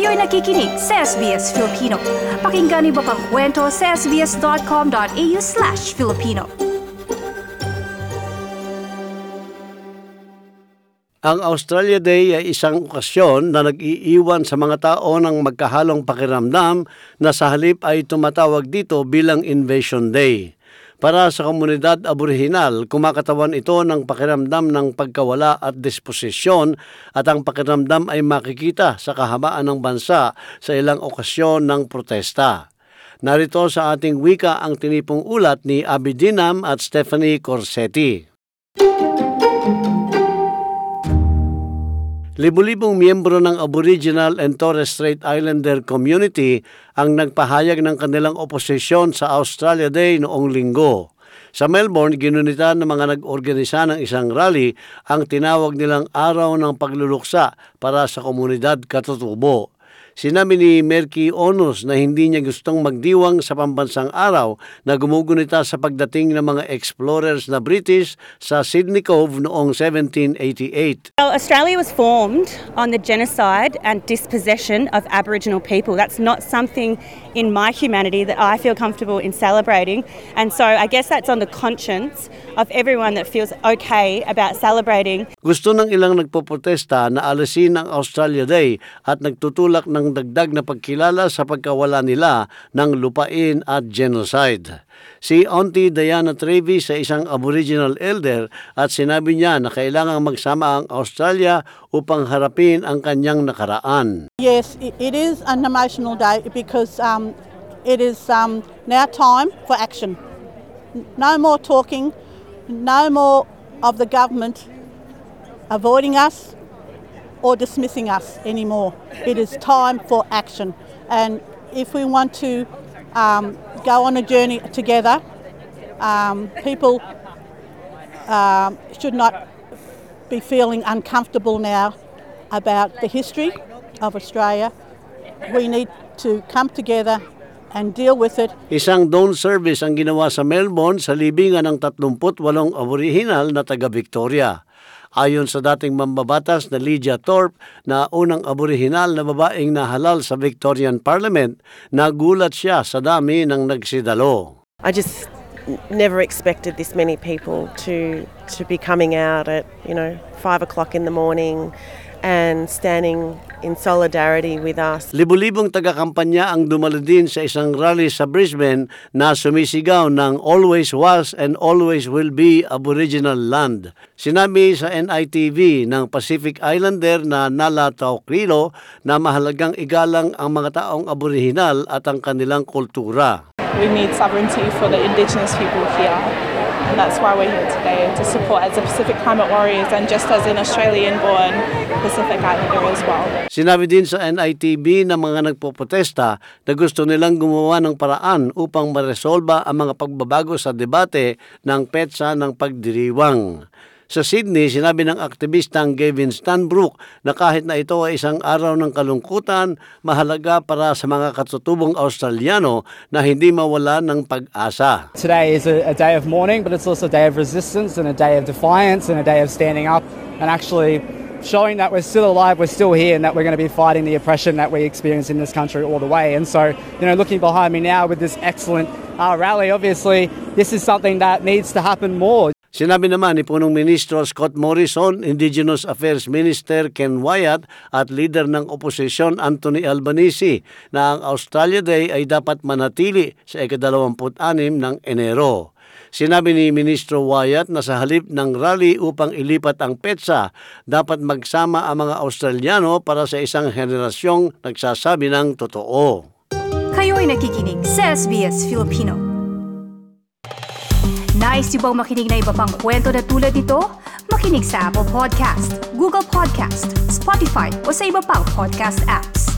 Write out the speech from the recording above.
Kayo'y nakikinig sa SBS Filipino. Pakinggan niyo pa ang kwento sa sbs.com.au/Filipino. Ang Australia Day ay isang okasyon na nag-iiwan sa mga tao ng magkahalong pakiramdam na sa halip ay tumatawag dito bilang Invasion Day. Para sa komunidad Aborihinal, kumakatawan ito ng pakiramdam ng pagkawala at disposisyon at ang pakiramdam ay makikita sa kahabaan ng bansa sa ilang okasyon ng protesta. Narito sa ating wika ang tinipong ulat ni Abby Dinam at Stephanie Corsetti. Libu-libong miyembro ng Aboriginal and Torres Strait Islander community ang nagpahayag ng kanilang oposisyon sa Australia Day noong linggo. Sa Melbourne, ginunita ng mga nag-organisa ng isang rally ang tinawag nilang Araw ng Pagluluksa para sa Komunidad Katutubo. Sinabi ni Merky Onus na hindi niya gustong magdiwang sa pambansang araw na gumugunita sa pagdating ng mga explorers na British sa Sydney Cove noong 1788. Well, Australia was formed on the genocide and dispossession of Aboriginal people. That's not something in my humanity that I feel comfortable in celebrating. And so I guess that's on the conscience of everyone that feels okay about celebrating. Gusto ng ilang nagpoprotesta na alisin ang Australia Day at nagtutulak ng dagdag na pagkilala sa pagkawala nila ng lupain at genocide. Si Auntie Diana Travis ay isang Aboriginal elder at sinabi niya na kailangang magsama ang Australia upang harapin ang kanyang nakaraan. Yes, it is an emotional day because it is now time for action. No more talking, no more of the government avoiding us or dismissing us anymore. It is time for action. And if we want to go on a journey together, people should not be feeling uncomfortable now about the history of Australia. We need to come together and deal with it. Isang dawn service ang ginawa sa Melbourne sa libingan ng 38 Aboriginal na taga-Victoria. Ayon sa dating mambabatas na Lydia Thorpe na unang Aboriginal na babaeng nahalal sa Victorian Parliament, nagulat siya sa dami ng nagsidalo. I just never expected this many people to be coming out at 5 o'clock in the morning and standing in solidarity with us. Libu-libong taga-kampanya ang dumalo din sa isang rally sa Brisbane na sumisigaw ng Always Was and Always Will Be Aboriginal Land. Sinabi sa NITV ng Pacific Islander na Nala Taukrilo na mahalagang igalang ang mga taong Aboriginal at ang kanilang kultura. We need sovereignty for the Indigenous people here. And that's why we're here today, to support as a Pacific Climate Warriors and just as an Australian-born Pacific Islander as well. Sinabi din sa NITV ng mga nagpoprotesta na gusto nilang gumawa ng paraan upang maresolba ang mga pagbabago sa debate ng petsa ng pagdiriwang. Sa Sydney, sinabi ng aktivistang Gavin Stanbrook na kahit na ito ay isang araw ng kalungkutan, mahalaga para sa mga katutubong Australiano na hindi mawala ng pag-asa. Today is a day of mourning, but it's also a day of resistance and a day of defiance and a day of standing up and actually showing that we're still alive, we're still here, and that we're going to be fighting the oppression that we experience in this country all the way. And so, looking behind me now with this excellent rally, obviously, this is something that needs to happen more. Sinabi naman ni Punong Ministro Scott Morrison, Indigenous Affairs Minister Ken Wyatt at leader ng oposisyon Anthony Albanese na ang Australia Day ay dapat manatili sa ika-26 ng Enero. Sinabi ni Ministro Wyatt na sa halip ng rally upang ilipat ang petsa, dapat magsama ang mga Australiano para sa isang henerasyong nagsasabi ng totoo. Kayo'y nakikinig sa SBS Filipino. Nice yung bang makinig na iba pang kwento na tulad ito? Makinig sa Apple Podcast, Google Podcast, Spotify o sa iba pang podcast apps.